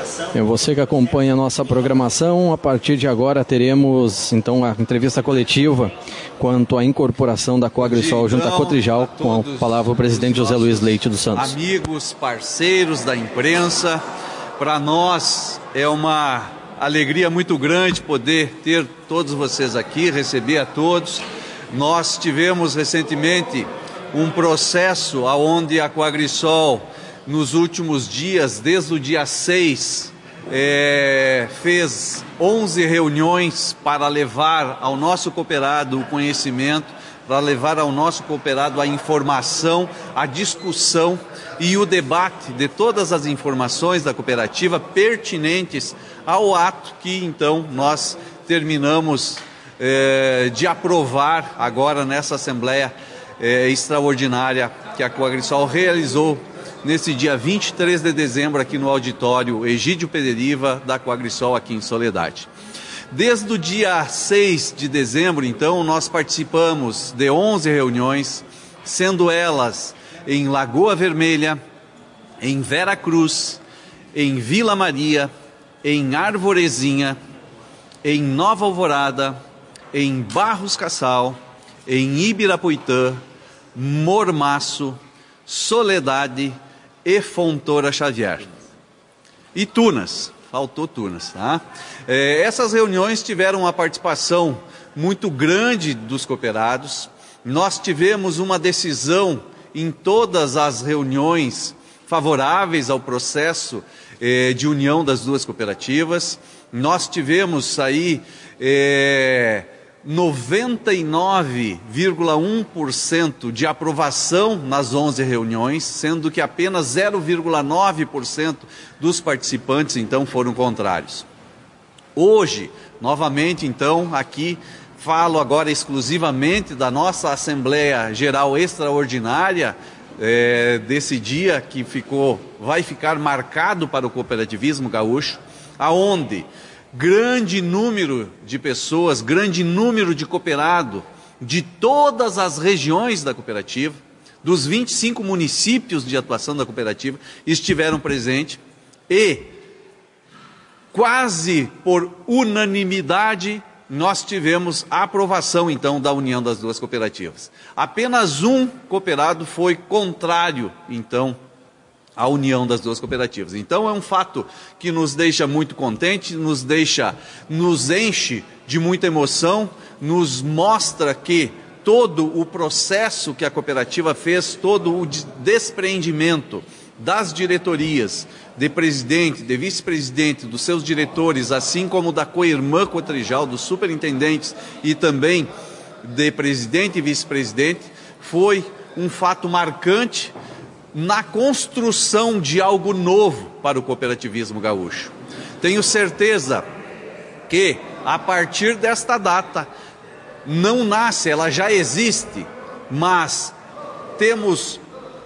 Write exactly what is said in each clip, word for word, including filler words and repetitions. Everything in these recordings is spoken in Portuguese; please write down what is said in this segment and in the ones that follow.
É você que acompanha a nossa programação. A partir de agora teremos então a entrevista coletiva quanto à incorporação da Coagrisol junto à Cotrijal, com a palavra o presidente José Luiz Leite dos Santos. Amigos, parceiros da imprensa, para nós é uma alegria muito grande poder ter todos vocês aqui, receber a todos. Nós tivemos recentemente um processo onde a Coagrisol, nos últimos dias, desde o dia seis, é, fez onze reuniões para levar ao nosso cooperado o conhecimento, para levar ao nosso cooperado a informação, a discussão e o debate de todas as informações da cooperativa pertinentes ao ato que então nós terminamos é, de aprovar agora nessa Assembleia é, Extraordinária que a Coagrisol realizou nesse dia vinte e três de dezembro aqui no auditório Egídio Pederiva da Coagrisol aqui em Soledade. Desde o dia seis de dezembro, então, nós participamos de onze reuniões, sendo elas em Lagoa Vermelha, em Vera Cruz, em Vila Maria, em Arvorezinha, em Nova Alvorada, em Barros Cassal, em Ibirapuitã, Mormaço, Soledade e Fontoura Xavier. E Tunas, faltou Tunas, tá? É, essas reuniões tiveram uma participação muito grande dos cooperados. Nós tivemos uma decisão em todas as reuniões favoráveis ao processo eh, de união das duas cooperativas. Nós tivemos aí eh, noventa e nove vírgula um por cento de aprovação nas onze reuniões, sendo que apenas zero vírgula nove por cento dos participantes, então, foram contrários. Hoje, novamente, então, aqui, falo agora exclusivamente da nossa Assembleia Geral Extraordinária, é, desse dia que ficou, vai ficar marcado para o cooperativismo gaúcho, aonde grande número de pessoas, grande número de cooperado de todas as regiões da cooperativa, dos vinte e cinco municípios de atuação da cooperativa, estiveram presentes e quase por unanimidade nós tivemos a aprovação então da união das duas cooperativas. Apenas um cooperado foi contrário então a união das duas cooperativas. Então é um fato que nos deixa muito contente, nos deixa, nos enche de muita emoção, nos mostra que todo o processo que a cooperativa fez, todo o despreendimento das diretorias, de presidente, de vice-presidente, dos seus diretores, assim como da co-irmã Cotrijal, dos superintendentes e também de presidente e vice-presidente, foi um fato marcante na construção de algo novo para o cooperativismo gaúcho. Tenho certeza que, a partir desta data, não nasce, ela já existe, mas temos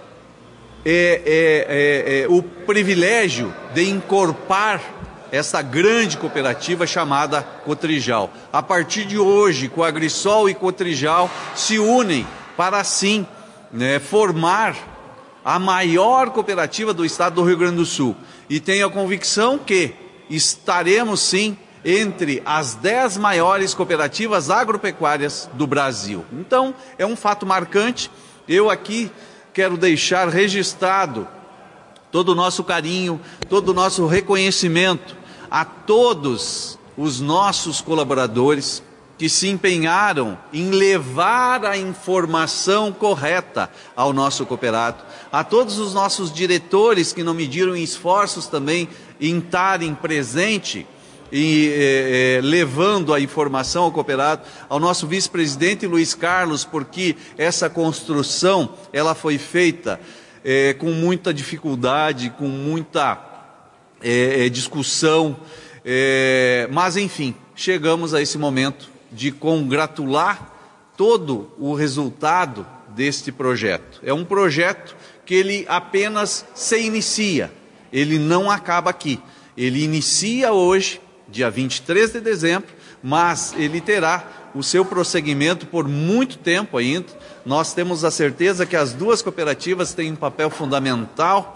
é, é, é, é, o privilégio de incorporar essa grande cooperativa chamada Cotrijal. A partir de hoje, Coagrisol e Cotrijal se unem para, assim, né, formar a maior cooperativa do estado do Rio Grande do Sul. E tenho a convicção que estaremos, sim, entre as dez maiores cooperativas agropecuárias do Brasil. Então, é um fato marcante. Eu aqui quero deixar registrado todo o nosso carinho, todo o nosso reconhecimento a todos os nossos colaboradores que se empenharam em levar a informação correta ao nosso cooperado, a todos os nossos diretores que não mediram esforços também em estarem presentes e eh, eh, levando a informação ao cooperado, ao nosso vice-presidente Luiz Carlos, porque essa construção ela foi feita eh, com muita dificuldade, com muita eh, discussão, eh, mas enfim, chegamos a esse momento de congratular todo o resultado deste projeto. É um projeto que ele apenas se inicia, ele não acaba aqui. Ele inicia hoje, dia vinte e três de dezembro, mas ele terá o seu prosseguimento por muito tempo ainda. Nós temos a certeza que as duas cooperativas têm um papel fundamental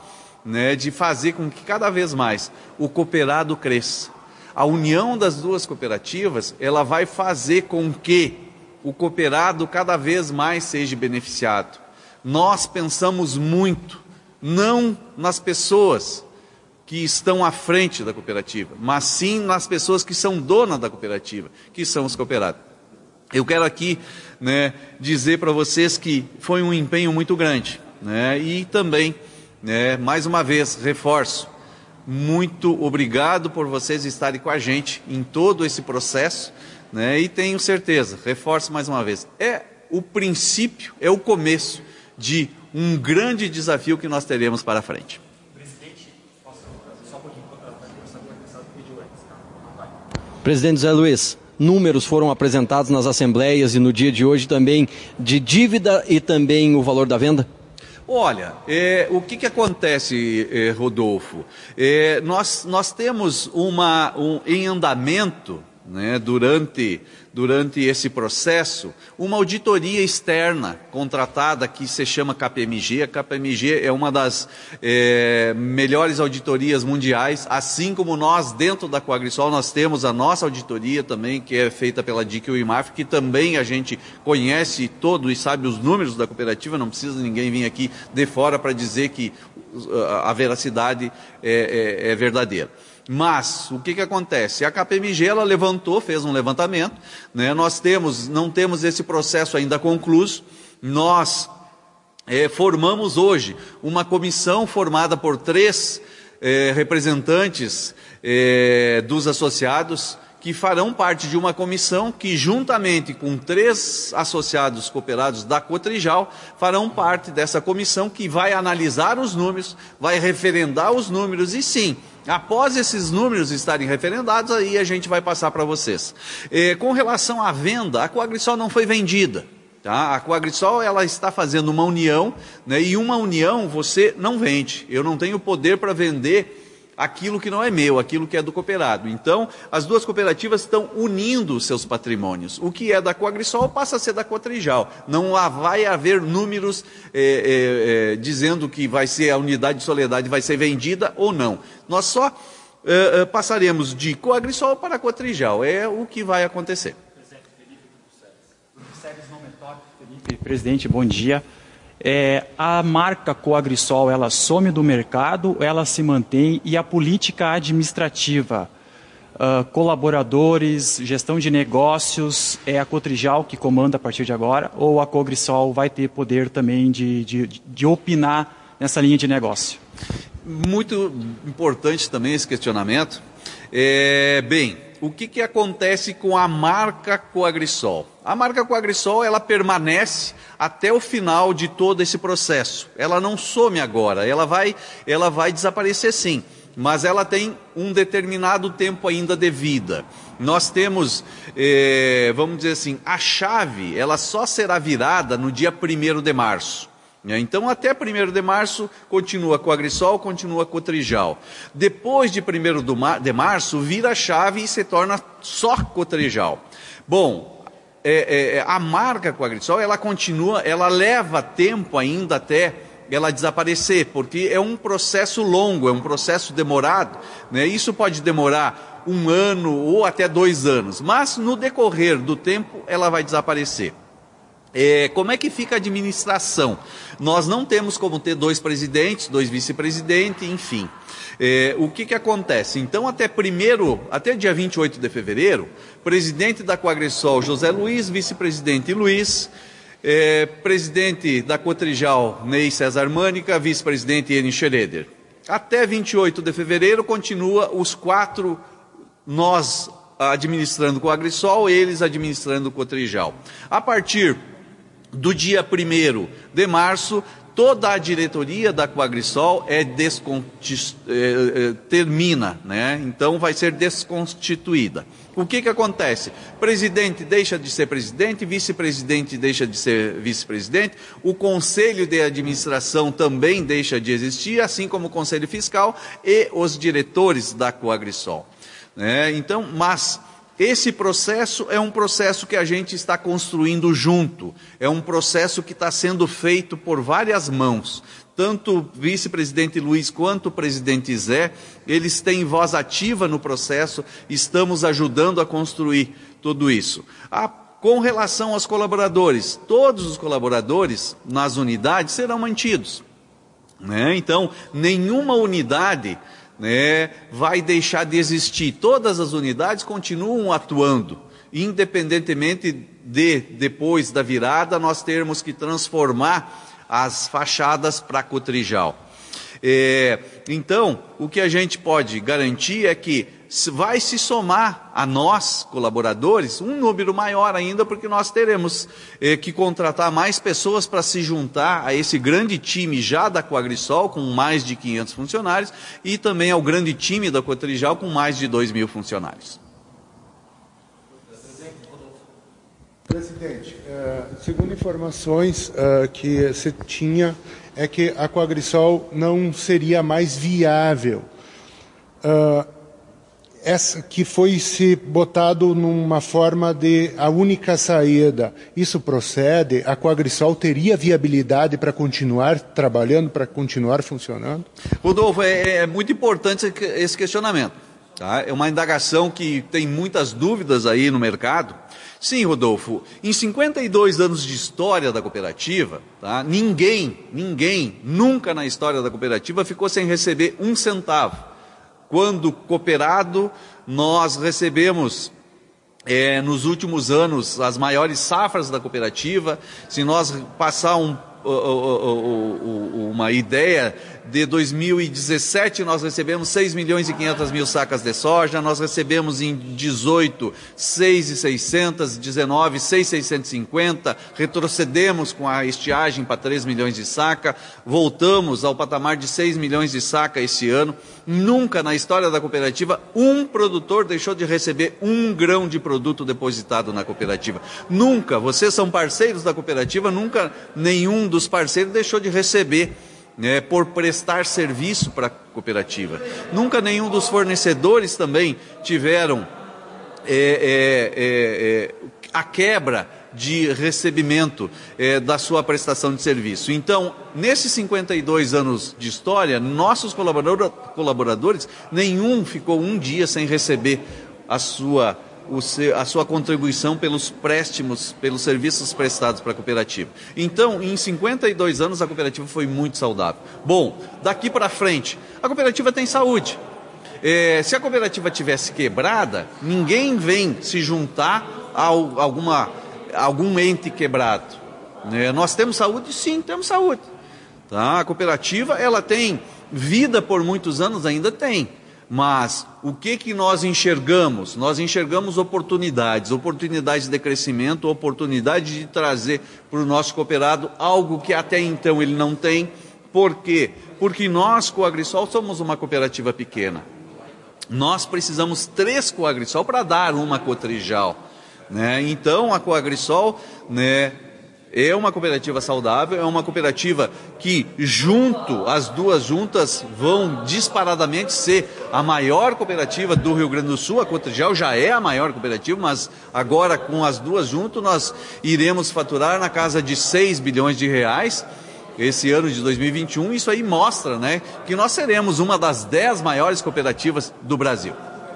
né, de fazer com que cada vez mais o cooperado cresça. A união das duas cooperativas, ela vai fazer com que o cooperado cada vez mais seja beneficiado. Nós pensamos muito, não nas pessoas que estão à frente da cooperativa, mas sim nas pessoas que são donas da cooperativa, que são os cooperados. Eu quero aqui, né, dizer para vocês que foi um empenho muito grande, né, e também, né, mais uma vez, reforço, muito obrigado por vocês estarem com a gente em todo esse processo, né, e tenho certeza, reforço mais uma vez, é o princípio, é o começo de um grande desafio que nós teremos para frente. Presidente José Luiz, números foram apresentados nas assembleias e no dia de hoje também de dívida e também o valor da venda? Olha, é, o que, que acontece, é, Rodolfo? É, nós, nós temos uma, um, em andamento, né, durante, durante esse processo, uma auditoria externa contratada que se chama K P M G. A K P M G é uma das é, melhores auditorias mundiais, assim como nós dentro da Coagrisol nós temos a nossa auditoria também, que é feita pela D I C e I M A R F, que também a gente conhece todo e sabe os números da cooperativa, não precisa ninguém vir aqui de fora para dizer que a veracidade é, é, é verdadeira. Mas o que, que acontece? A K P M G ela levantou, fez um levantamento, né? Nós temos, não temos esse processo ainda concluído. Nós é, formamos hoje uma comissão formada por três é, representantes é, dos associados, que farão parte de uma comissão que, juntamente com três associados cooperados da Cotrijal, farão parte dessa comissão que vai analisar os números, vai referendar os números e sim, após esses números estarem referendados, aí a gente vai passar para vocês. É, com relação à venda, a Coagrisol não foi vendida. Tá? A Coagrisol ela está fazendo uma união, né, e uma união você não vende. Eu não tenho poder para vender aquilo que não é meu, aquilo que é do cooperado. Então, as duas cooperativas estão unindo seus patrimônios. O que é da Coagrisol passa a ser da Cotrijal. Não vai haver números é, é, é, dizendo que vai ser a unidade de Soledade vai ser vendida ou não. Nós só é, é, passaremos de Coagrisol para Cotrijal. É o que vai acontecer. Presidente, bom dia. É, a marca Coagrisol, ela some do mercado, ela se mantém, e a política administrativa, uh, colaboradores, gestão de negócios, é a Cotrijal que comanda a partir de agora, ou a Coagrisol vai ter poder também de, de, de opinar nessa linha de negócio? Muito importante também esse questionamento. É, bem, o que, que acontece com a marca Coagrisol? A marca Coagrisol, ela permanece até o final de todo esse processo. Ela não some agora, ela vai, ela vai desaparecer sim, mas ela tem um determinado tempo ainda de vida. Nós temos, eh, vamos dizer assim, a chave, ela só será virada no dia primeiro de março. Então, até primeiro de março, continua Coagrisol, continua Cotrijal. Depois de primeiro de março, vira a chave e se torna só Cotrijal. Bom, é, é, a marca Coagrisol, ela continua, ela leva tempo ainda até ela desaparecer, porque é um processo longo, é um processo demorado, né? Isso pode demorar um ano ou até dois anos, mas no decorrer do tempo ela vai desaparecer. É, como é que fica a administração? Nós não temos como ter dois presidentes, dois vice-presidentes, enfim. É, o que, que acontece? Então, até primeiro, até dia vinte e oito de fevereiro, presidente da Coagrisol, José Luiz, vice-presidente Luiz, é, presidente da Cotrijal, Ney César Mânica, vice-presidente Eni Schroeder. Até vinte e oito de fevereiro, continua os quatro, nós administrando Coagrisol, eles administrando Cotrijal. A partir do dia primeiro de março, toda a diretoria da Coagrisol é desconti- é, é, termina, né? Então vai ser desconstituída. O que que acontece? Presidente deixa de ser presidente, vice-presidente deixa de ser vice-presidente, o conselho de administração também deixa de existir, assim como o conselho fiscal e os diretores da Coagrisol, né? Então, mas esse processo é um processo que a gente está construindo junto, é um processo que está sendo feito por várias mãos. tanto o vice-presidente Luiz quanto o presidente Zé, eles têm voz ativa no processo, estamos ajudando a construir tudo isso. A, com relação aos colaboradores, todos os colaboradores nas unidades serão mantidos, né? Então, nenhuma unidade, né, vai deixar de existir. Todas as unidades continuam atuando, independentemente de, depois da virada, nós termos que transformar as fachadas para Cotrijal. É, então, o que a gente pode garantir é que vai se somar a nós, colaboradores, um número maior ainda, porque nós teremos é, que contratar mais pessoas para se juntar a esse grande time já da Coagrisol, com mais de quinhentos funcionários, e também ao grande time da Cotrijal, com mais de dois mil funcionários. Presidente, uh, segundo informações uh, que se tinha, é que a Coagrisol não seria mais viável. Uh, essa que foi se botado numa forma de a única saída. Isso procede? A Coagrisol teria viabilidade para continuar trabalhando, para continuar funcionando? Rodolfo, é, é muito importante esse questionamento. Tá? É uma indagação que tem muitas dúvidas aí no mercado. Sim, Rodolfo, em cinquenta e dois anos de história da cooperativa, tá, ninguém, ninguém, nunca na história da cooperativa ficou sem receber um centavo. Quando cooperado, nós recebemos, é, nos últimos anos, as maiores safras da cooperativa. Se nós passar um, uma ideia, de dois mil e dezessete nós recebemos seis milhões e quinhentas mil sacas de soja, nós recebemos em dezoito, seis mil e seiscentos, dezenove, seis mil seiscentos e cinquenta, retrocedemos com a estiagem para três milhões de saca, voltamos ao patamar de seis milhões de saca esse ano. Nunca na história da cooperativa um produtor deixou de receber um grão de produto depositado na cooperativa. Nunca, vocês são parceiros da cooperativa, nunca nenhum dos parceiros deixou de receber, né, por prestar serviço para a cooperativa. Nunca nenhum dos fornecedores também tiveram é, é, é, a quebra de recebimento é, da sua prestação de serviço. Então, nesses cinquenta e dois anos de história, nossos colaborador, colaboradores, nenhum ficou um dia sem receber a sua O seu, a sua contribuição pelos préstimos, pelos serviços prestados para a cooperativa. Então, em cinquenta e dois anos, a cooperativa foi muito saudável. Bom, daqui para frente, a cooperativa tem saúde. É, se a cooperativa tivesse quebrada, ninguém vem se juntar a alguma, a algum ente quebrado. É, nós temos saúde? Sim, temos saúde. Tá? A cooperativa, ela tem vida por muitos anos, ainda tem. Mas o que que nós enxergamos? Nós enxergamos oportunidades, oportunidades de crescimento, oportunidade de trazer para o nosso cooperado algo que até então ele não tem. Por quê? Porque nós, Coagrisol, somos uma cooperativa pequena. Nós precisamos três Coagrisol para dar uma Cotrijal, né? Então, a Coagrisol, né, é uma cooperativa saudável, é uma cooperativa que, junto, as duas juntas vão disparadamente ser a maior cooperativa do Rio Grande do Sul. A Cotrijal já é a maior cooperativa, mas agora com as duas juntas nós iremos faturar na casa de seis bilhões de reais esse ano de dois mil e vinte e um. Isso aí mostra, né, que nós seremos uma das dez maiores cooperativas do Brasil.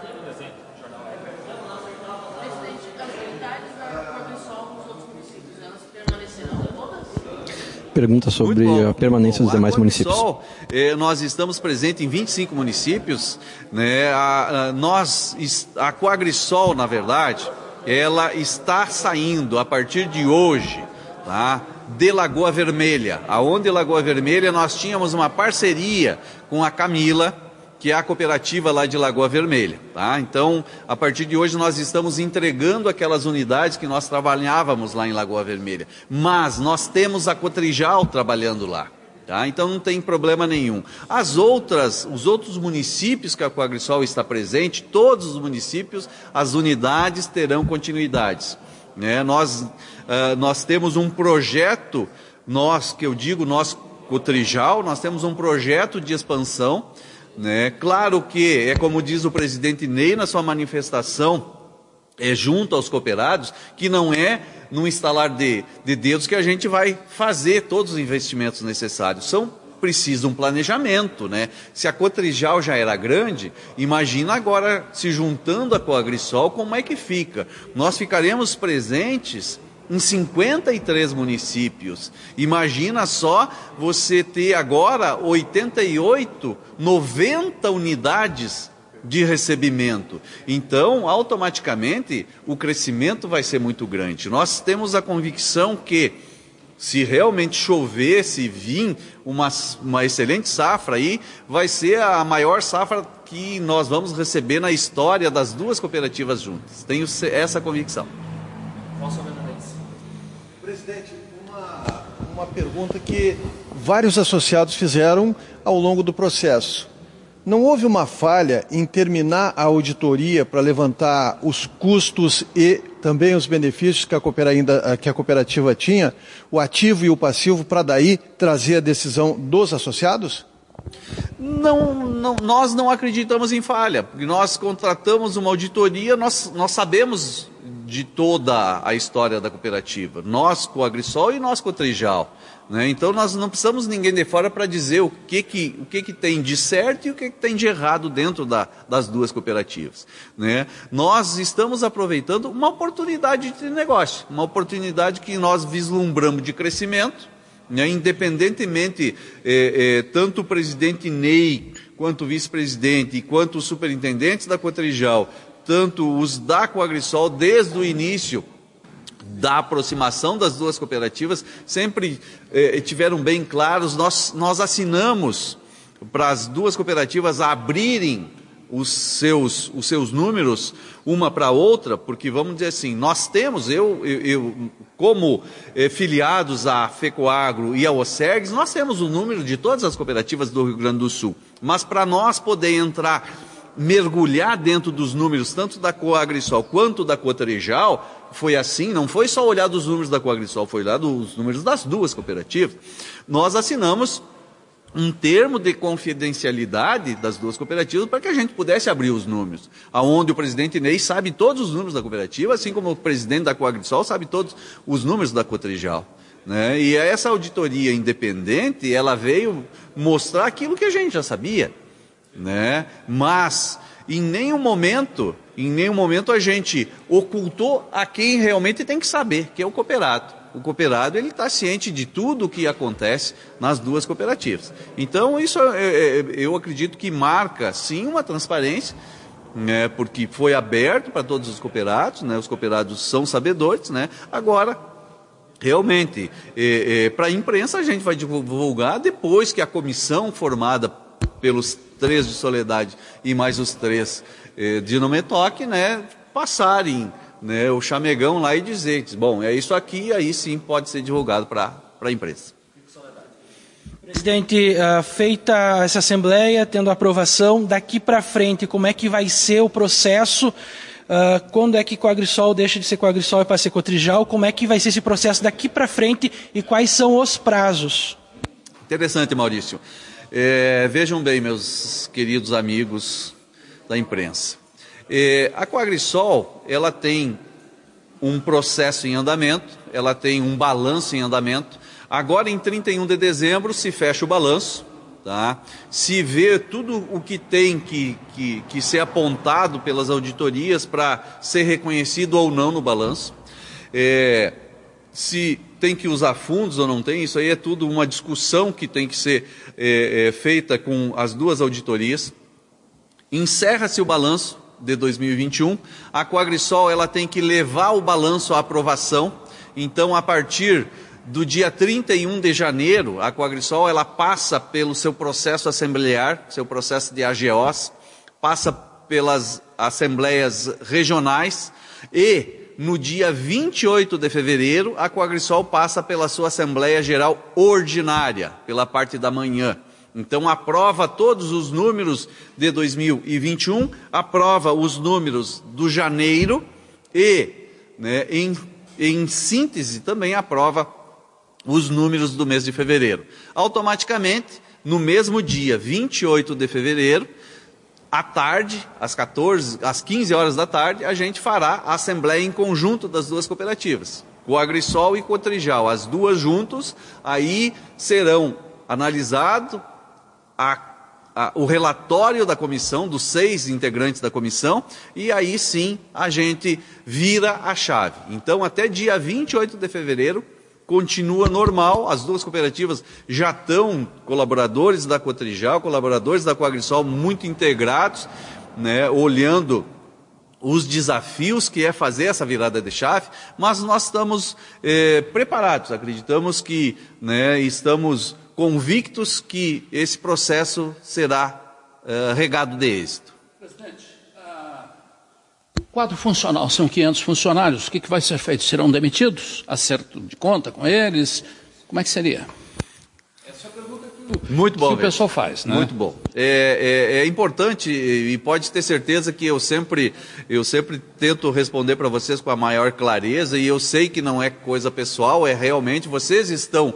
Pergunta sobre a permanência dos demais municípios. Eh, nós estamos presentes em vinte e cinco municípios, né? A, a, nós, a Coagrisol, na verdade, ela está saindo a partir de hoje, tá, de Lagoa Vermelha. Aonde Lagoa Vermelha nós tínhamos uma parceria com a Camila, que é a cooperativa lá de Lagoa Vermelha. Tá? Então, a partir de hoje, nós estamos entregando aquelas unidades que nós trabalhávamos lá em Lagoa Vermelha. Mas nós temos a Cotrijal trabalhando lá. Tá? Então, não tem problema nenhum. As outras, os outros municípios que a Coagrisol está presente, todos os municípios, as unidades terão continuidades. Né? Nós, uh, nós temos um projeto, nós, que eu digo, nós, Cotrijal, nós temos um projeto de expansão. Né? Claro que, é como diz o presidente Ney na sua manifestação, é junto aos cooperados, que não é num estalar de, de dedos que a gente vai fazer todos os investimentos necessários. São precisa um planejamento, né? Se a Cotrijal já era grande, imagina agora se juntando a Coagrisol, como é que fica? Nós ficaremos presentes em cinquenta e três municípios. Imagina só você ter agora oitenta e oito, noventa unidades de recebimento. Então, automaticamente, o crescimento vai ser muito grande. Nós temos a convicção que, se realmente chover, se vir uma, uma excelente safra aí, vai ser a maior safra que nós vamos receber na história das duas cooperativas juntas. Tenho essa convicção. Presidente, uma, uma pergunta que vários associados fizeram ao longo do processo. Não houve uma falha em terminar a auditoria para levantar os custos e também os benefícios que a, cooperativa, que a cooperativa tinha, o ativo e o passivo, para daí trazer a decisão dos associados? Não, não, nós não acreditamos em falha, porque nós contratamos uma auditoria, nós, nós sabemos de toda a história da cooperativa, nós com a Coagrisol e nós com a Cotrijal. Né? Então nós não precisamos de ninguém de fora para dizer o, que, que, o que, que tem de certo e o que, que tem de errado dentro da, das duas cooperativas. Né? Nós estamos aproveitando uma oportunidade de negócio, uma oportunidade que nós vislumbramos de crescimento, né? Independentemente, eh, eh, tanto o presidente Ney, quanto o vice-presidente, quanto os superintendentes da Cotrijal, tanto os da Coagrisol, desde o início da aproximação das duas cooperativas, sempre eh, tiveram bem claros, nós, nós assinamos para as duas cooperativas abrirem os seus, os seus números uma para a outra, porque vamos dizer assim, nós temos, eu, eu, eu como eh, filiados à FECOAGRO e ao OCERGS, nós temos o número de todas as cooperativas do Rio Grande do Sul, mas para nós poder entrar, mergulhar dentro dos números, tanto da Coagrisol quanto da Cotrijal, foi assim, não foi só olhar dos números da Coagrisol, foi olhar dos números das duas cooperativas. Nós assinamos um termo de confidencialidade das duas cooperativas para que a gente pudesse abrir os números, aonde o presidente Ney sabe todos os números da cooperativa, assim como o presidente da Coagrisol sabe todos os números da Cotrijal. Né? E essa auditoria independente, ela veio mostrar aquilo que a gente já sabia, né? Mas em nenhum momento, em nenhum momento a gente ocultou a quem realmente tem que saber, que é o cooperado. O cooperado, ele está ciente de tudo o que acontece nas duas cooperativas. Então, isso eu, eu acredito que marca, sim, uma transparência, né, porque foi aberto para todos os cooperados, né, os cooperados são sabedores, né, agora, realmente, é, é, para a imprensa a gente vai divulgar depois que a comissão formada pelos três de Soledade e mais os três eh, de Nometoc, né, passarem, né, o chamegão lá e dizer, bom, é isso aqui, aí sim pode ser divulgado para a imprensa. Presidente, uh, feita essa assembleia, tendo a aprovação, daqui para frente, como é que vai ser o processo? Uh, quando é que Coagrisol deixa de ser Coagrisol e para ser Cotrijal? Como é que vai ser esse processo daqui para frente e quais são os prazos? Interessante, Maurício. É, vejam bem, meus queridos amigos da imprensa. É, a Coagrisol, ela tem um processo em andamento, ela tem um balanço em andamento. Agora, em trinta e um de dezembro, se fecha o balanço, tá? Se vê tudo o que tem que, que, que ser apontado pelas auditorias para ser reconhecido ou não no balanço. É, se tem que usar fundos ou não tem, isso aí é tudo uma discussão que tem que ser é, é, feita com as duas auditorias. Encerra-se o balanço de dois mil e vinte e um, a Coagrisol ela tem que levar o balanço à aprovação, então a partir do dia trinta e um de janeiro, a Coagrisol ela passa pelo seu processo assemblear, seu processo de A G Os, passa pelas assembleias regionais e no dia vinte e oito de fevereiro, a Coagrisol passa pela sua Assembleia Geral Ordinária, pela parte da manhã. Então, aprova todos os números de dois mil e vinte e um, aprova os números do janeiro e, né, em, em síntese, também aprova os números do mês de fevereiro. Automaticamente, no mesmo dia, vinte e oito de fevereiro, à tarde, às quatorze, às quinze horas da tarde, a gente fará a assembleia em conjunto das duas cooperativas, Coagrisol e Cotrijal, as duas juntos, aí serão analisado a, a, o relatório da comissão, dos seis integrantes da comissão, e aí sim a gente vira a chave. Então, até dia vinte e oito de fevereiro, continua normal, as duas cooperativas já estão colaboradores da Cotrijal, colaboradores da Coagrisol muito integrados, né, olhando os desafios que é fazer essa virada de chave, mas nós estamos eh, preparados, acreditamos que, né, estamos convictos que esse processo será eh, regado de êxito. Presidente, uh, quadro funcional, são quinhentos funcionários, o que, que vai ser feito? Serão demitidos? Acerto de conta com eles? Como é que seria? Essa é a pergunta que o, Muito bom, que o pessoal faz, né? Muito bom. É, é, é importante e pode ter certeza que eu sempre, eu sempre tento responder para vocês com a maior clareza, e eu sei que não é coisa pessoal, é realmente, vocês estão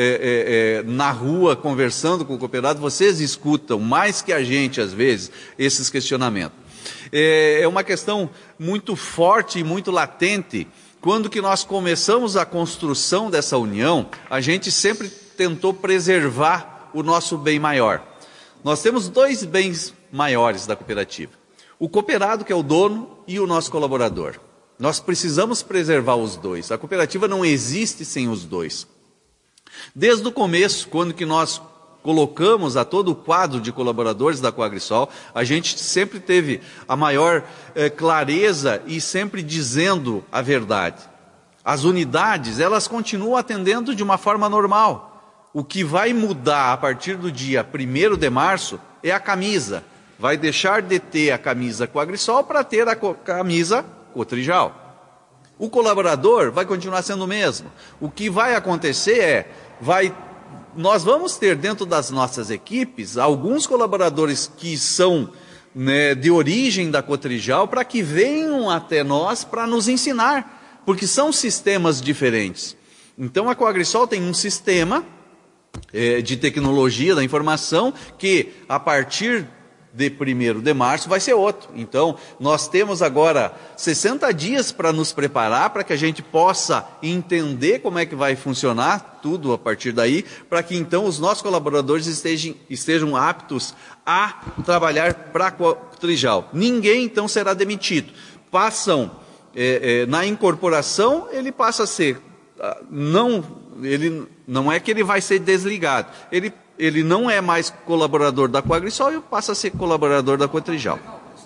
é, é, é, na rua conversando com o cooperado, vocês escutam mais que a gente, às vezes, esses questionamentos. É, é uma questão muito forte e muito latente. Quando que nós começamos a construção dessa união, a gente sempre tentou preservar o nosso bem maior. Nós temos dois bens maiores da cooperativa. O cooperado, que é o dono, e o nosso colaborador. Nós precisamos preservar os dois. A cooperativa não existe sem os dois. Desde o começo, quando que nós colocamos a todo o quadro de colaboradores da Coagrisol, a gente sempre teve a maior eh, clareza e sempre dizendo a verdade. As unidades, elas continuam atendendo de uma forma normal. O que vai mudar a partir do dia primeiro de março é a camisa. Vai deixar de ter a camisa Coagrisol para ter a camisa Cotrijal. O colaborador vai continuar sendo o mesmo. O que vai acontecer é, vai, nós vamos ter dentro das nossas equipes alguns colaboradores que são, né, de origem da Cotrijal, para que venham até nós para nos ensinar, porque são sistemas diferentes. Então a Coagrisol tem um sistema de tecnologia da informação, que a partir de primeiro de março vai ser outro. Então, nós temos agora sessenta dias para nos preparar, para que a gente possa entender como é que vai funcionar tudo a partir daí, para que então os nossos colaboradores estejam, estejam aptos a trabalhar para a Cotrijal. Ninguém então será demitido. Passam, é, é, na incorporação, ele passa a ser, não... Ele não é que ele vai ser desligado, ele, ele não é mais colaborador da Coagrisol e passa a ser colaborador da Cotrijal.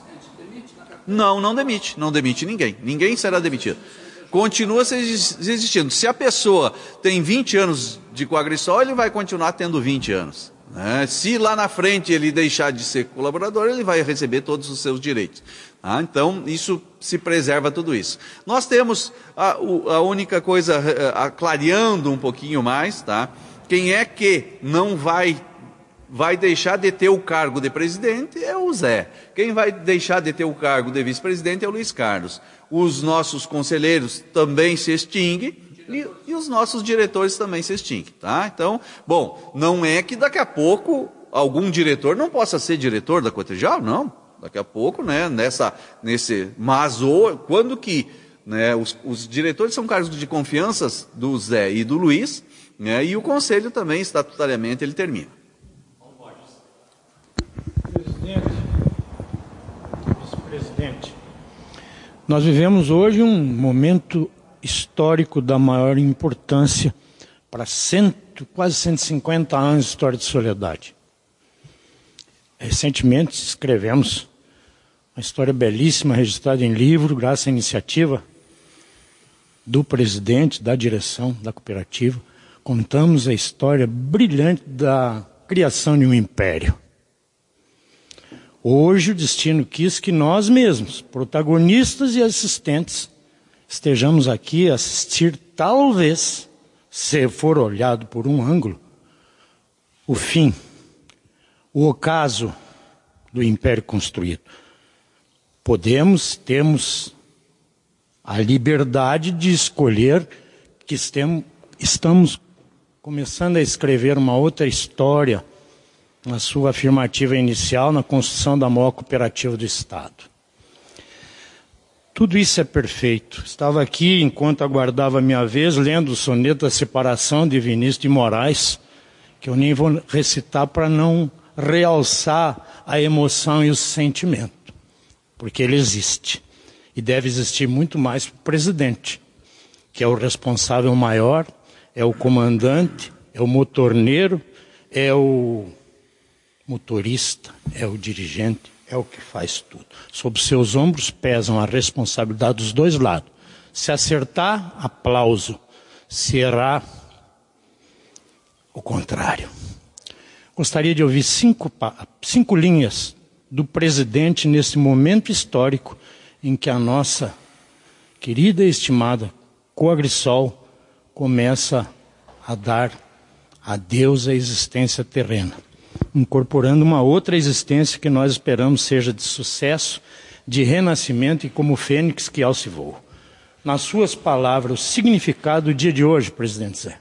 Não, não demite, não demite ninguém, ninguém será demitido. Continua existindo. Se a pessoa tem vinte anos de Coagrisol, ele vai continuar tendo vinte anos. Né? Se lá na frente ele deixar de ser colaborador, ele vai receber todos os seus direitos. Ah, então, isso se preserva tudo isso. Nós temos a, a única coisa, a, a, clareando um pouquinho mais, tá? Quem é que não vai, vai deixar de ter o cargo de presidente é o Zé. Quem vai deixar de ter o cargo de vice-presidente é o Luiz Carlos. Os nossos conselheiros também se extinguem e, e os nossos diretores também se extinguem, tá? Então, bom, não é que daqui a pouco algum diretor não possa ser diretor da Cotrijal, não. Daqui a pouco, né, nessa, nesse, mas ou, quando que, né, os, os diretores são cargos de confiança do Zé e do Luiz, né, e o conselho também, estatutariamente, ele termina. Presidente, vice-presidente, nós vivemos hoje um momento histórico da maior importância para cento, quase cento e cinquenta anos de história de Soledade. Recentemente escrevemos uma história belíssima, registrada em livro, graças à iniciativa do presidente, da direção da cooperativa. Contamos a história brilhante da criação de um império. Hoje o destino quis que nós mesmos, protagonistas e assistentes, estejamos aqui a assistir, talvez, se for olhado por um ângulo, o fim, o ocaso do império construído. Podemos, temos a liberdade de escolher que estamos começando a escrever uma outra história na sua afirmativa inicial na construção da maior cooperativa do Estado. Tudo isso é perfeito. Estava aqui, enquanto aguardava a minha vez, lendo o soneto da separação de Vinícius de Moraes, que eu nem vou recitar para não realçar a emoção e o sentimento, porque ele existe. E deve existir muito mais para o presidente, que é o responsável maior, é o comandante, é o motorneiro, é o motorista, é o dirigente, é o que faz tudo. Sobre seus ombros pesam a responsabilidade dos dois lados. Se acertar, aplauso. Se errar, o contrário. Gostaria de ouvir cinco, cinco linhas do presidente nesse momento histórico em que a nossa querida e estimada Coagrisol começa a dar adeus à existência terrena, incorporando uma outra existência que nós esperamos seja de sucesso, de renascimento e como fênix que ao se voa. Nas suas palavras, o significado do dia de hoje, presidente Zé.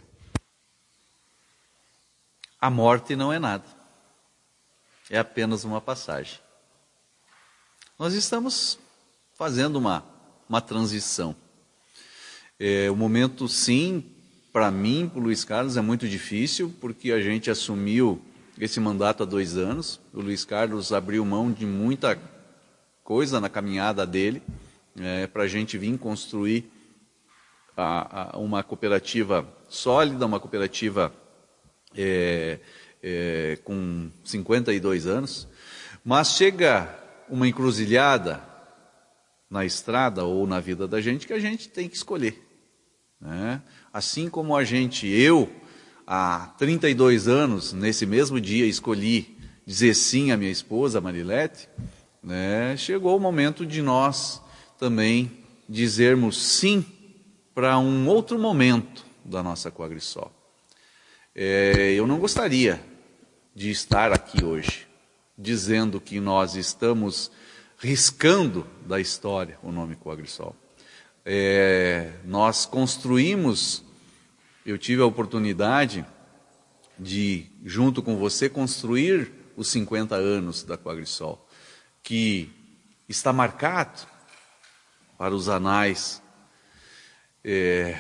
A morte não é nada. É apenas uma passagem. Nós estamos fazendo uma, uma transição. É, o momento, sim, para mim, para o Luiz Carlos, é muito difícil, porque a gente assumiu esse mandato há dois anos. O Luiz Carlos abriu mão de muita coisa na caminhada dele, é, para a gente vir construir a, a, uma cooperativa sólida, uma cooperativa é, é, com cinquenta e dois anos. Mas chega uma encruzilhada na estrada ou na vida da gente que a gente tem que escolher, né? Assim como a gente, eu, há trinta e dois anos, nesse mesmo dia, escolhi dizer sim à minha esposa, Marilete, né? Chegou o momento de nós também dizermos sim para um outro momento da nossa Coagrisol. É, eu não gostaria de estar aqui hoje dizendo que nós estamos riscando da história o nome Coagrisol. É, nós construímos, eu tive a oportunidade de, junto com você, construir os cinquenta anos da Coagrisol, que está marcado para os anais. É,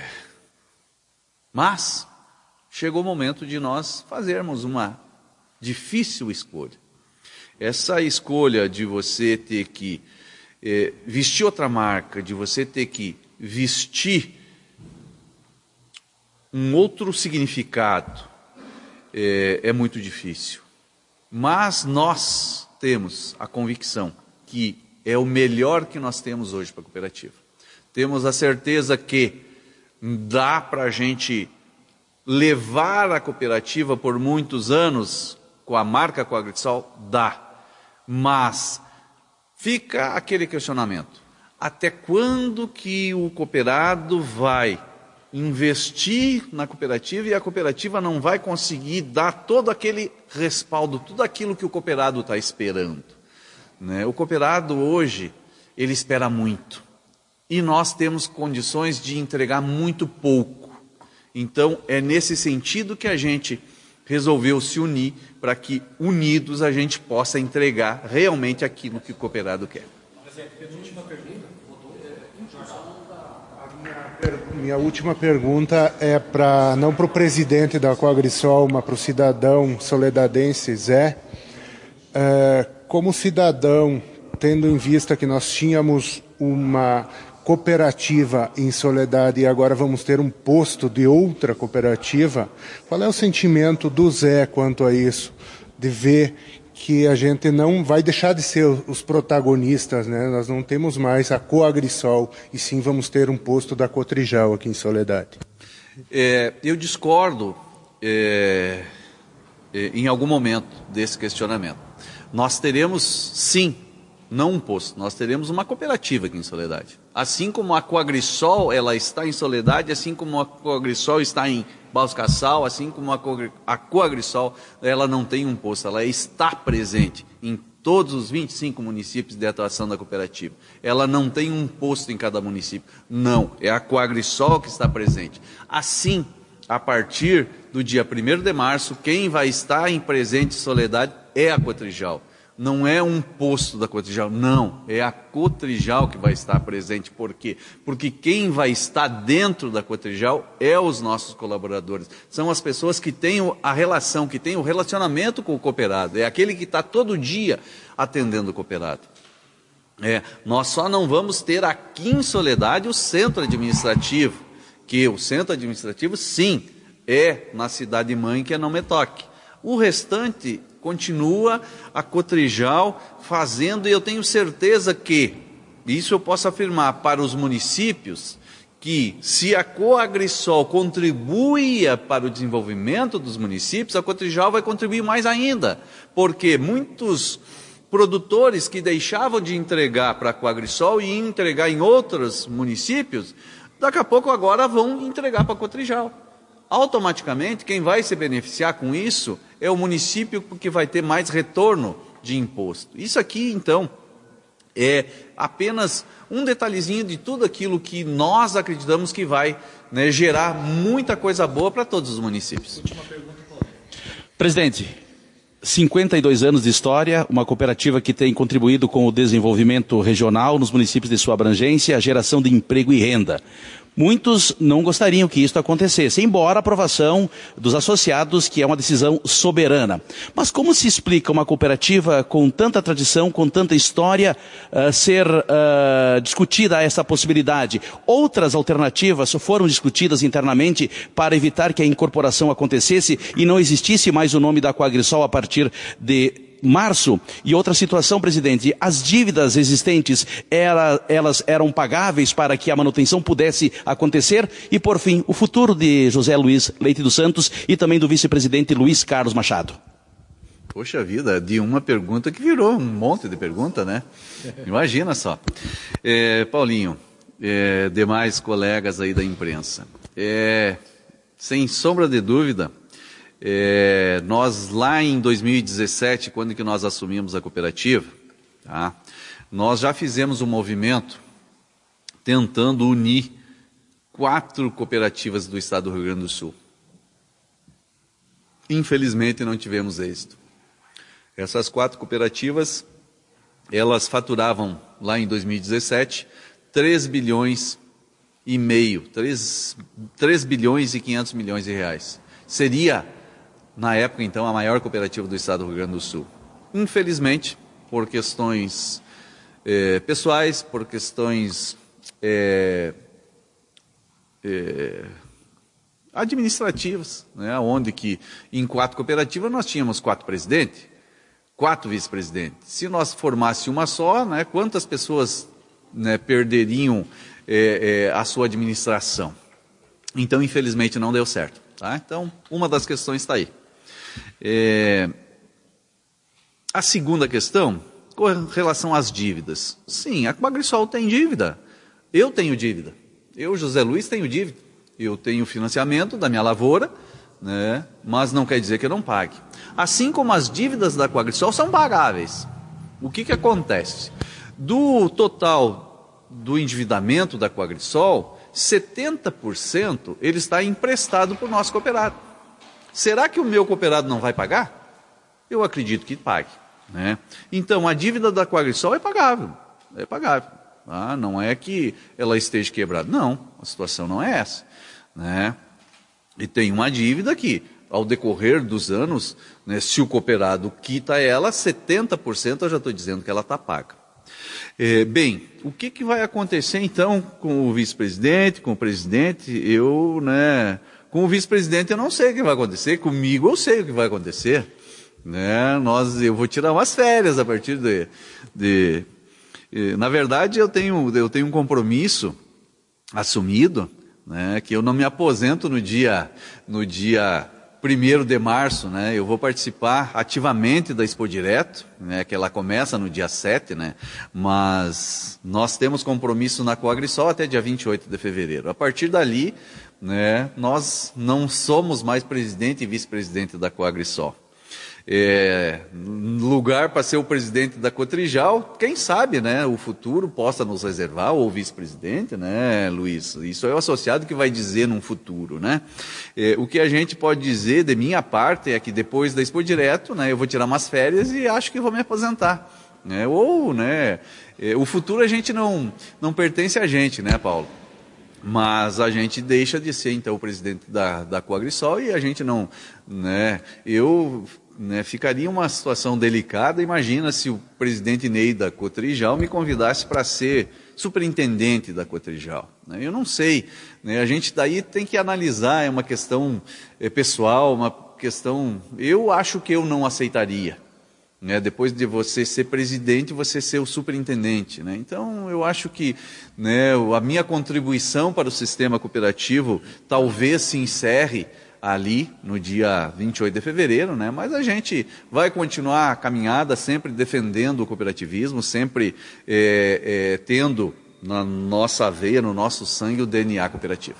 mas chegou o momento de nós fazermos uma difícil escolha. Essa escolha de você ter que é, vestir outra marca, de você ter que vestir um outro significado, é, é muito difícil. Mas nós temos a convicção que é o melhor que nós temos hoje para a cooperativa. Temos a certeza que dá para a gente levar a cooperativa por muitos anos com a marca Coagrisol, dá. Mas fica aquele questionamento: até quando que o cooperado vai investir na cooperativa e a cooperativa não vai conseguir dar todo aquele respaldo, tudo aquilo que o cooperado está esperando, né? O cooperado hoje, ele espera muito, e nós temos condições de entregar muito pouco. Então é nesse sentido que a gente resolveu se unir, para que unidos a gente possa entregar realmente aquilo que o cooperado quer. Minha última pergunta é para, não para o presidente da Coagrisol, mas para o cidadão soledadense Zé. É, como cidadão, tendo em vista que nós tínhamos uma cooperativa em Soledade e agora vamos ter um posto de outra cooperativa, qual é o sentimento do Zé quanto a isso? De ver que a gente não vai deixar de ser os protagonistas, né? Nós não temos mais a Coagrisol, e sim vamos ter um posto da Cotrijal aqui em Soledade. É, eu discordo é, em algum momento desse questionamento. Nós teremos, sim, não um posto, nós teremos uma cooperativa aqui em Soledade. Assim como a Coagrisol, ela está em Soledade, assim como a Coagrisol está em Bauscaçal, assim como a Coagrisol, ela não tem um posto, ela está presente em todos os vinte e cinco municípios de atuação da cooperativa. Ela não tem um posto em cada município, não, é a Coagrisol que está presente. Assim, a partir do dia primeiro de março, quem vai estar em presente em Soledade é a Cotrijal. Não é um posto da Cotrijal, não, é a Cotrijal que vai estar presente. Por quê? Porque quem vai estar dentro da Cotrijal é os nossos colaboradores. São as pessoas que têm a relação, que têm o relacionamento com o cooperado. É aquele que está todo dia atendendo o cooperado. É, nós só não vamos ter aqui em Soledade o centro administrativo, que o centro administrativo, sim, é na cidade-mãe, que é Não Me Toque. O restante continua a Cotrijal fazendo, e eu tenho certeza que, isso eu posso afirmar para os municípios, que se a Coagrisol contribuía para o desenvolvimento dos municípios, a Cotrijal vai contribuir mais ainda, porque muitos produtores que deixavam de entregar para a Coagrisol e iam entregar em outros municípios, daqui a pouco agora vão entregar para a Cotrijal. Automaticamente, quem vai se beneficiar com isso é o município, que vai ter mais retorno de imposto. Isso aqui, então, é apenas um detalhezinho de tudo aquilo que nós acreditamos que vai, né, gerar muita coisa boa para todos os municípios. Última pergunta, presidente. cinquenta e dois anos de história, uma cooperativa que tem contribuído com o desenvolvimento regional nos municípios de sua abrangência, a geração de emprego e renda. Muitos não gostariam que isso acontecesse, embora a aprovação dos associados, que é uma decisão soberana. Mas como se explica uma cooperativa com tanta tradição, com tanta história, uh, ser uh, discutida essa possibilidade? Outras alternativas foram discutidas internamente para evitar que a incorporação acontecesse e não existisse mais o nome da Coagrisol a partir de março. E outra situação, presidente, as dívidas existentes, era, elas eram pagáveis para que a manutenção pudesse acontecer? E por fim, o futuro de José Luiz Leite dos Santos e também do vice-presidente Luiz Carlos Machado. Poxa vida, de uma pergunta que virou um monte de pergunta, né? Imagina só. É, Paulinho, é, demais colegas aí da imprensa, é, sem sombra de dúvida, É, nós lá em dois mil e dezessete, quando que nós assumimos a cooperativa, tá, nós já fizemos um movimento tentando unir quatro cooperativas do estado do Rio Grande do Sul. Infelizmente não tivemos êxito. Essas quatro cooperativas, elas faturavam lá em dois mil e dezessete três bilhões e meio, três bilhões e quinhentos milhões de reais. Seria, na época, então, a maior cooperativa do estado do Rio Grande do Sul. Infelizmente, por questões é, pessoais, por questões é, é, administrativas, né, onde que em quatro cooperativas nós tínhamos quatro presidentes, quatro vice-presidentes. Se nós formássemos uma só, né, quantas pessoas, né, perderiam é, é, a sua administração? Então, infelizmente, não deu certo. Tá? Então, uma das questões está aí. É, a segunda questão, com relação às dívidas. Sim, a Coagrisol tem dívida. Eu tenho dívida. Eu, José Luiz, tenho dívida. Eu tenho financiamento da minha lavoura, né, mas não quer dizer que eu não pague. Assim como as dívidas da Coagrisol são pagáveis. O que que acontece? Do total do endividamento da Coagrisol, setenta por cento ele está emprestado para o nosso cooperado. Será que o meu cooperado não vai pagar? Eu acredito que pague, né? Então, a dívida da Coagrisol é pagável, é pagável. Ah, não é que ela esteja quebrada. Não, a situação não é essa, né? E tem uma dívida que, ao decorrer dos anos, né, se o cooperado quita ela, setenta por cento eu já estou dizendo que ela está paga. É, bem, o que, que vai acontecer então com o vice-presidente, com o presidente? Eu, né, com o vice-presidente eu não sei o que vai acontecer, comigo eu sei o que vai acontecer. Né? Nós, eu vou tirar umas férias a partir de... de na verdade, eu tenho, eu tenho um compromisso assumido, né, que eu não me aposento no dia, no dia primeiro de março, né, eu vou participar ativamente da Expo Direto, né, que ela começa no dia sete, né, mas nós temos compromisso na Coagrisol até dia vinte e oito de fevereiro. A partir dali, né, nós não somos mais presidente e vice-presidente da Coagrisol. é, lugar para ser o presidente da Cotrijal, quem sabe, né, o futuro possa nos reservar, ou o vice-presidente, né, Luiz? Isso é o associado que vai dizer num futuro, né? É, o que a gente pode dizer, de minha parte, é que depois da Expo Direto, né, eu vou tirar umas férias e acho que vou me aposentar, né? Ou, né, é, o futuro a gente não, não pertence a gente, né, Paulo? Mas a gente deixa de ser, então, o presidente da, da Coagrisol e a gente não, né, eu... Né, ficaria uma situação delicada. Imagina se o presidente Ney da Cotrijal me convidasse para ser superintendente da Cotrijal. Né? Eu não sei. Né, a gente daí tem que analisar, é uma questão é, pessoal, uma questão... Eu acho que eu não aceitaria. Né, depois de você ser presidente, você ser o superintendente. Né? Então, eu acho que, né, a minha contribuição para o sistema cooperativo talvez se encerre ali no dia vinte e oito de fevereiro, né? Mas a gente vai continuar a caminhada sempre defendendo o cooperativismo, sempre é, é, tendo na nossa veia, no nosso sangue, o D N A cooperativo.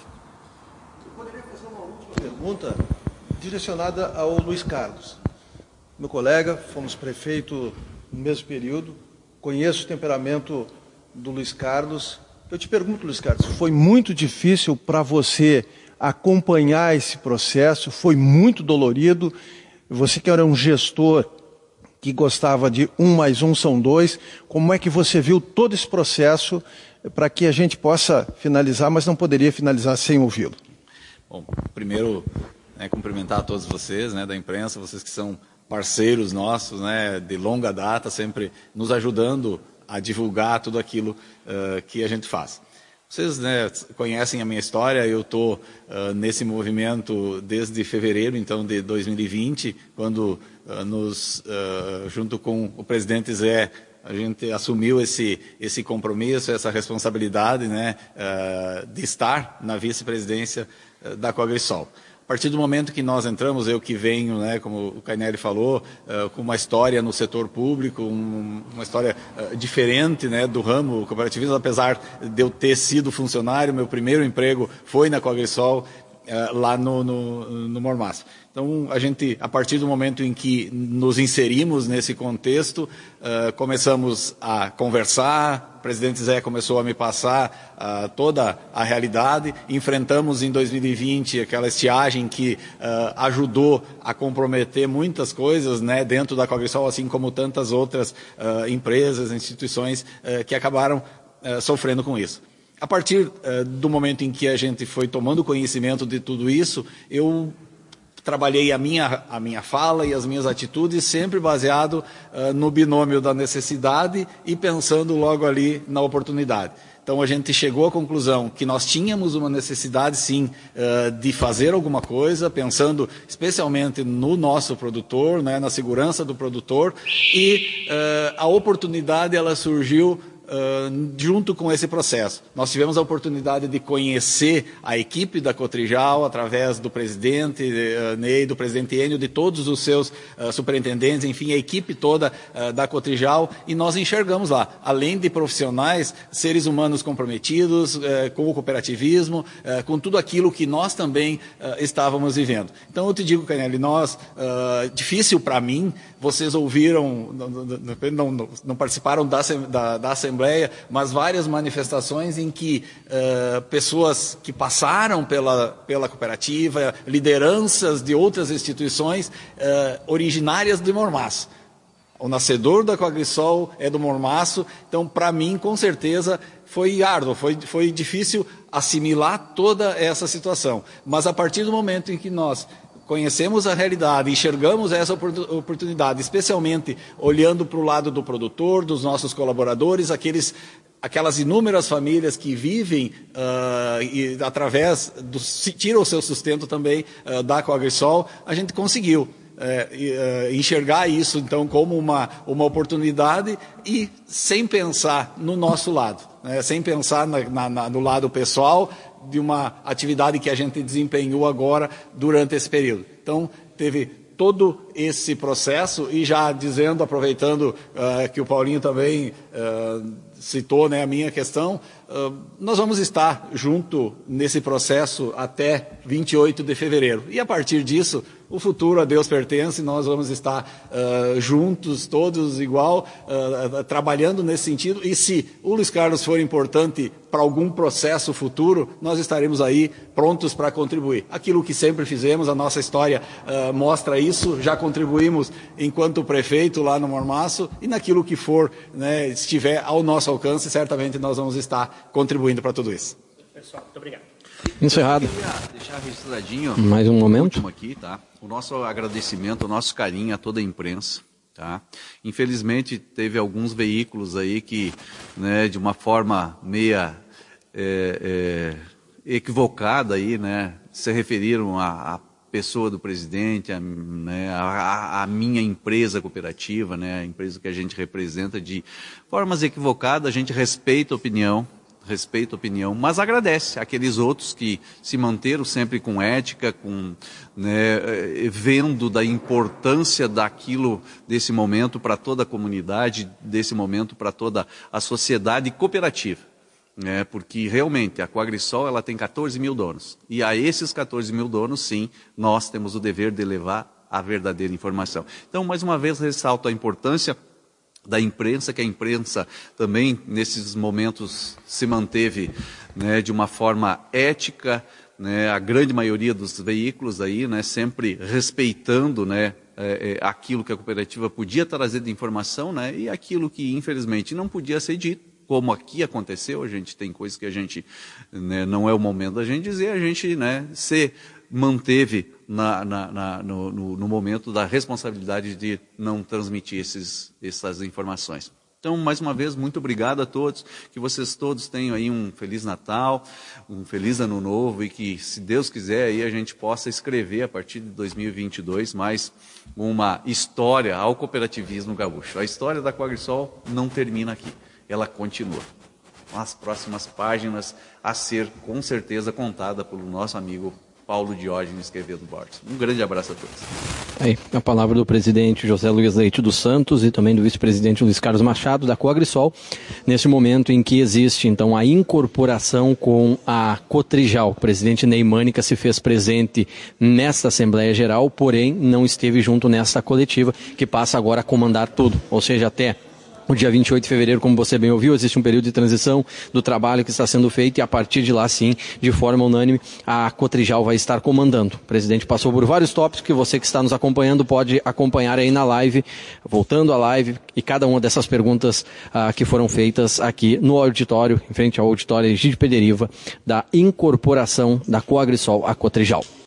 Eu poderia fazer uma última pergunta direcionada ao Luiz Carlos. Meu colega, fomos prefeito no mesmo período, conheço o temperamento do Luiz Carlos. Eu te pergunto, Luiz Carlos, foi muito difícil para você acompanhar esse processo? Foi muito dolorido? Você que era um gestor que gostava de um mais um são dois, como é que você viu todo esse processo para que a gente possa finalizar, mas não poderia finalizar sem ouvi-lo? Bom, primeiro, né, cumprimentar a todos vocês, né, da imprensa, vocês que são parceiros nossos, né, de longa data, sempre nos ajudando a divulgar tudo aquilo uh, que a gente faz. Vocês, né, conhecem a minha história, eu estou uh, nesse movimento desde fevereiro, então, de dois mil e vinte, quando uh, nos, uh, junto com o presidente Zé, a gente assumiu esse, esse compromisso, essa responsabilidade, né, uh, de estar na vice-presidência uh, da Coagrisol. A partir do momento que nós entramos, eu que venho, né, como o Cainelli falou, uh, com uma história no setor público, um, uma história uh, diferente, né, do ramo cooperativismo, apesar de eu ter sido funcionário, meu primeiro emprego foi na Coagrisol, uh, lá no, no, no Mormaço. Então, a gente, a partir do momento em que nos inserimos nesse contexto, uh, começamos a conversar, o presidente Zé começou a me passar uh, toda a realidade, enfrentamos em dois mil e vinte aquela estiagem que uh, ajudou a comprometer muitas coisas, né, dentro da Coagrisol, assim como tantas outras uh, empresas, instituições uh, que acabaram uh, sofrendo com isso. A partir uh, do momento em que a gente foi tomando conhecimento de tudo isso, eu trabalhei a minha, a minha fala e as minhas atitudes sempre baseado uh, no binômio da necessidade e pensando logo ali na oportunidade. Então a gente chegou à conclusão que nós tínhamos uma necessidade sim uh, de fazer alguma coisa, pensando especialmente no nosso produtor, né, na segurança do produtor, e uh, a oportunidade ela surgiu Uh, junto com esse processo. Nós tivemos a oportunidade de conhecer a equipe da Cotrijal através do presidente uh, Ney, do presidente Enio, de todos os seus uh, superintendentes, enfim, a equipe toda uh, da Cotrijal, e nós enxergamos lá, além de profissionais, seres humanos comprometidos uh, com o cooperativismo, uh, com tudo aquilo que nós também uh, estávamos vivendo. Então eu te digo, Cainelli, nós, uh, difícil para mim, vocês ouviram, não, não, não, não participaram da, da, da Assembleia, mas várias manifestações em que uh, pessoas que passaram pela, pela cooperativa, lideranças de outras instituições uh, originárias de Mormaço. O nascedor da Coagrisol é do Mormaço, então para mim, com certeza, foi árduo, foi, foi difícil assimilar toda essa situação. Mas a partir do momento em que nós conhecemos a realidade, enxergamos essa oportunidade, especialmente olhando para o lado do produtor, dos nossos colaboradores, aqueles, aquelas inúmeras famílias que vivem uh, e através, do, tiram o seu sustento também uh, da Coagrisol, a gente conseguiu uh, uh, enxergar isso então como uma, uma oportunidade e sem pensar no nosso lado, né, sem pensar na, na, no lado pessoal, de uma atividade que a gente desempenhou agora durante esse período. Então, teve todo esse processo e já dizendo, aproveitando uh, que o Paulinho também uh, citou, né, a minha questão, uh, nós vamos estar junto nesse processo até vinte e oito de fevereiro. E a partir disso, o futuro a Deus pertence, nós vamos estar uh, juntos, todos igual, uh, trabalhando nesse sentido. E se o Luiz Carlos for importante para algum processo futuro, nós estaremos aí prontos para contribuir. Aquilo que sempre fizemos, a nossa história uh, mostra isso, já contribuímos enquanto prefeito lá no Mormaço, e naquilo que for, né, estiver ao nosso alcance, certamente nós vamos estar contribuindo para tudo isso. Pessoal, muito obrigado. Encerrado. Eu queria deixar registradinho mais um momento último aqui, tá? O nosso agradecimento, o nosso carinho a toda a imprensa, tá? Infelizmente teve alguns veículos aí que, né, de uma forma meia é, é, equivocada aí, né, se referiram à, à pessoa do presidente, a, né, a, a minha empresa cooperativa, né, a empresa que a gente representa, de formas equivocadas. A gente respeita a opinião. respeita a opinião, mas agradece aqueles outros que se manteram sempre com ética, com, né, vendo da importância daquilo, desse momento para toda a comunidade, desse momento para toda a sociedade cooperativa. Né, porque realmente a Coagrisol ela tem quatorze mil donos, e a esses quatorze mil donos, sim, nós temos o dever de levar a verdadeira informação. Então, mais uma vez, ressalto a importância da imprensa, que a imprensa também, nesses momentos, se manteve, né, de uma forma ética, né, a grande maioria dos veículos aí, né, sempre respeitando, né, é, é, aquilo que a cooperativa podia trazer de informação, né, e aquilo que, infelizmente, não podia ser dito, como aqui aconteceu. A gente tem coisas que a gente, né, não é o momento da gente dizer, a gente, né, se manteve na, na, na, no, no, no momento da responsabilidade de não transmitir esses, essas informações. Então, mais uma vez, muito obrigado a todos, que vocês todos tenham aí um Feliz Natal, um Feliz Ano Novo, e que, se Deus quiser, aí a gente possa escrever, a partir de dois mil e vinte e dois, mais uma história ao cooperativismo gaúcho. A história da Coagrisol não termina aqui, ela continua. As próximas páginas a ser, com certeza, contada pelo nosso amigo Paulo Diógenes Quevedo Borges. Um grande abraço a todos. Aí, a palavra do presidente José Luiz Leite dos Santos e também do vice-presidente Luiz Carlos Machado, da Coagrisol, nesse momento em que existe, então, a incorporação com a Cotrijal. O presidente Ney Mânica se fez presente nesta Assembleia Geral, porém não esteve junto nessa coletiva, que passa agora a comandar tudo, ou seja, até o dia vinte e oito de fevereiro, como você bem ouviu, existe um período de transição do trabalho que está sendo feito, e a partir de lá, sim, de forma unânime, a Cotrijal vai estar comandando. O presidente passou por vários tópicos que você que está nos acompanhando pode acompanhar aí na live, voltando à live, e cada uma dessas perguntas ah, que foram feitas aqui no auditório, em frente ao auditório Egídio Pederiva, da incorporação da Coagrisol à Cotrijal.